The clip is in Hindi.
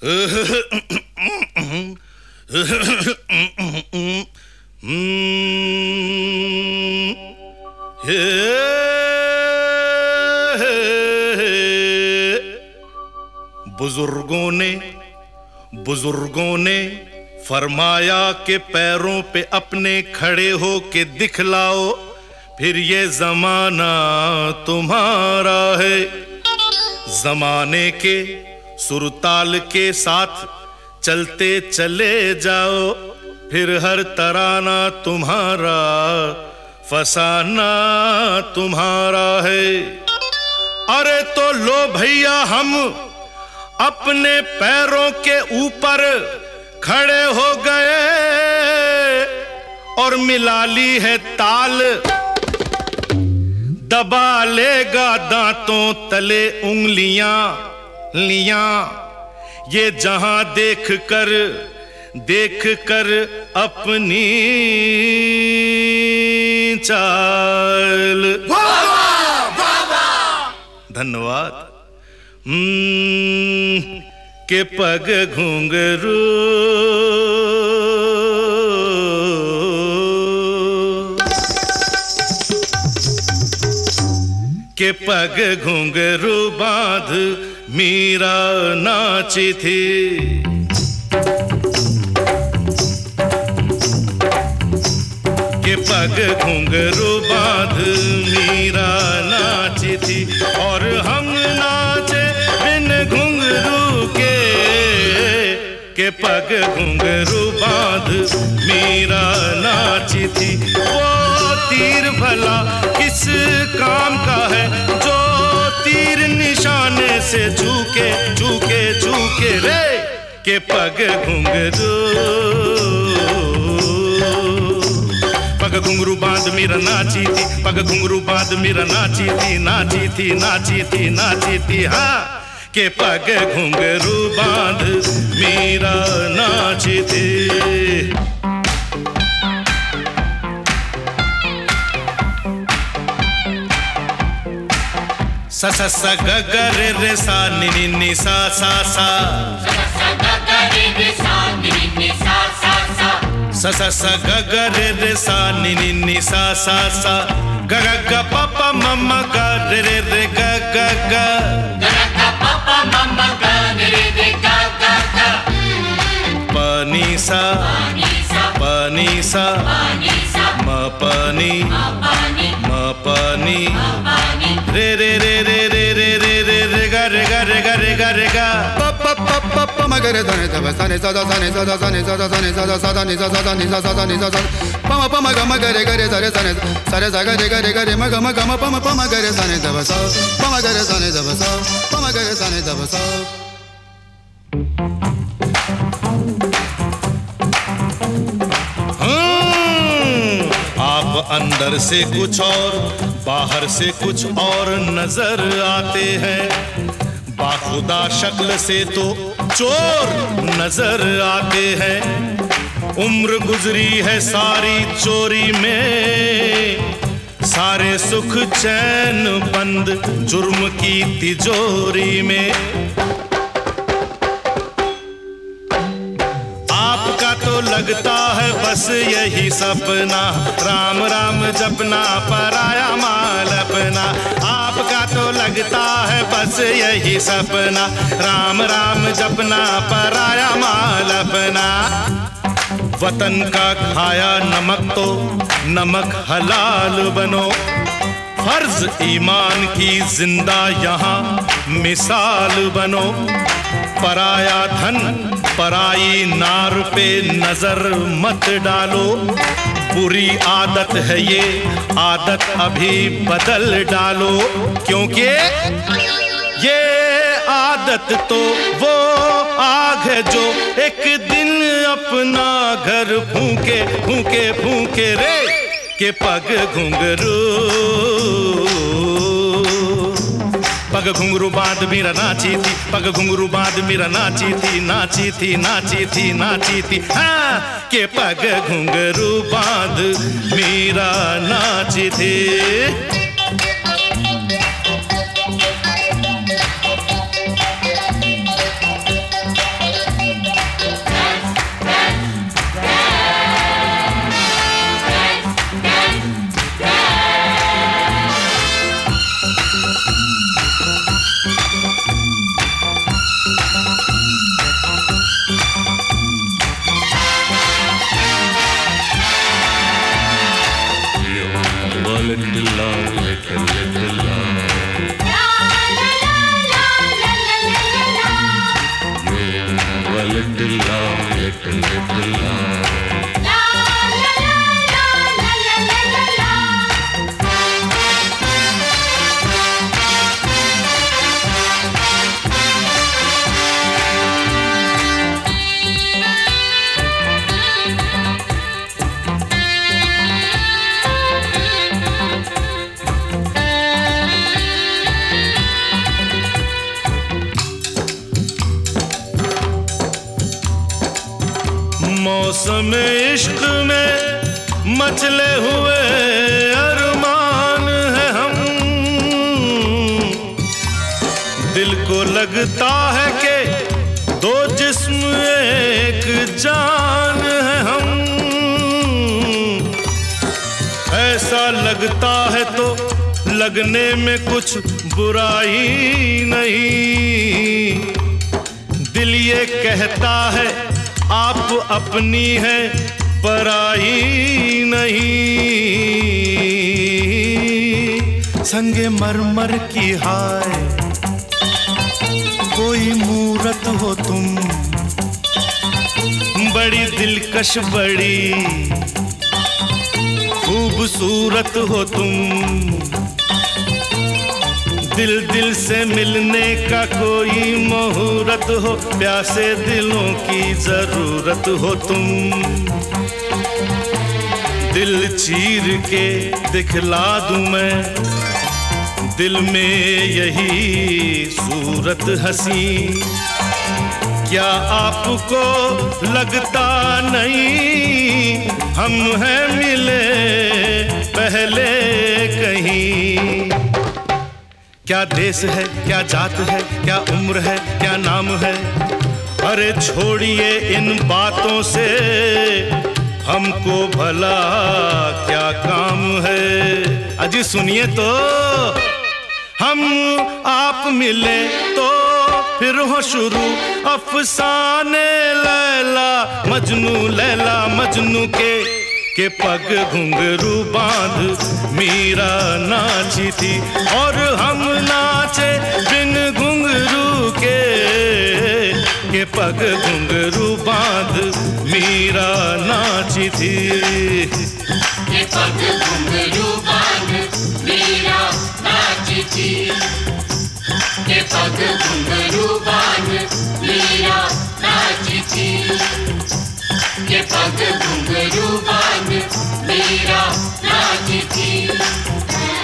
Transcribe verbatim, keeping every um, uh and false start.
बुजुर्गों ने बुजुर्गों ने फरमाया कि पैरों पे अपने खड़े हो के दिखलाओ, फिर ये जमाना तुम्हारा है। जमाने के सुरताल के साथ चलते चले जाओ, फिर हर तराना तुम्हारा, फसाना तुम्हारा है। अरे तो लो भैया हम अपने पैरों के ऊपर खड़े हो गए और मिला ली है ताल। दबा लेगा दांतों तले उंगलियां लियां, ये जहां देख कर देख कर अपनी चाल। धन्यवाद। हम्म के पग घुंघरू के पग घुंघरू बांध मीरा नाची थी। के पग घुंघरू बांध मीरा नाची थी, और हम नाचे बिन घुंघरू के। के पग घुंघरू बांध मीरा नाची थी। वो तीर भला किस काम का है, जो तीर निशाने से झुके झुके झुके रे। के पग घुंघरू पग घुंघरू बांध मीरा नाची थी, पग घुंघरू बांध मीरा नाची थी, नाची थी नाची थी नाची थी। हाँ के पग घुंघरू बांध मीरा नाची थी। सा सा सा ग ग रे रे सा नि नि नि सा सा सा। सा सा ग ग रे रे सा नि नि नि सा सा सा। सा सा सा ग ग रे रे सा नि नि नि सा सा सा। ग ग ग प प म म ग रे रे रे ग ग ग। ग ग ग प प म म ग रे रे रे ग ग ग। प नि सा प नि सा म प नि म प नि रे रे रे रे रे रे रे रे रे गा रे गा रे गा रे गा रे गा। प प प प प म ग रे ध ने ध सा ने सा ध सा ने सा ध सा ने सा ध सा ने सा ध सा ध ने सा सा ध ने सा सा ध ने सा सा। प म प म ग म ग रे ग रे सा रे सा ने सा रे सा ग रे ग रे ग रे म ग म ग म प म प म ग रे सा ने ध सा। प म ग रे सा ने ध सा प म ग रे सा ने ध सा। आप अंदर से कुछ और बाहर से कुछ और नजर आते हैं, बाखुदा शक्ल से तो चोर नजर आते हैं। उम्र गुजरी है सारी चोरी में, सारे सुख चैन बंद जुर्म की तिजोरी में। आपका तो लगता है बस यही सपना, राम राम जपना पराया माल अपना। आपका तो लगता है बस यही सपना, राम राम जपना पराया माल अपना। वतन का खाया नमक तो नमक हलाल बनो, फर्ज ईमान की जिंदा यहाँ मिसाल बनो। पराया धन पराई नार पे नजर मत डालो, बुरी आदत है ये आदत अभी बदल डालो। क्योंकि ये आदत तो वो आग है जो एक दिन अपना घर फूके फूके फूके रे। के पग घुंघरू पग घुंघरू बांध मीरा नाची थी, पग घुंघरू बांध मीरा नाची थी, नाची थी नाची थी नाची थी। हाँ के पग घुंघरू बांध मीरा नाची थी। मौसम इश्क में मचले हुए अरमान है हम। दिल को लगता है कि दो जिस्म एक जान है हम। ऐसा लगता है तो लगने में कुछ बुराई नहीं। दिल ये कहता है आप अपनी है पराई नहीं। संगे मरमर की हाय कोई मूरत हो तुम, बड़ी दिलकश बड़ी खूबसूरत हो तुम। दिल दिल से मिलने का कोई मुहूर्त हो, प्यासे दिलों की जरूरत हो तुम। दिल चीर के दिखला दूं मैं दिल में यही सूरत हसी। क्या आपको लगता नहीं हम हैं मिले पहले कहीं? क्या देश है, क्या जात है, क्या उम्र है, क्या नाम है, अरे छोड़िए इन बातों से हमको भला क्या काम है। अजी सुनिए तो, हम आप मिले तो फिर हो शुरू अफसाने लैला मजनू, लैला मजनू के के पग घुंघरू बांध मीरा नाची थी और हम नाचे बिन घुंघरू के के पग घुंघरू बांध मीरा नाची थी। के पग घुंघरू बांध मीरा नाची थी। के पग घुंघरू बांध मीरा नाची थी। के पग घुंघरू बांध मीरा नाची थी।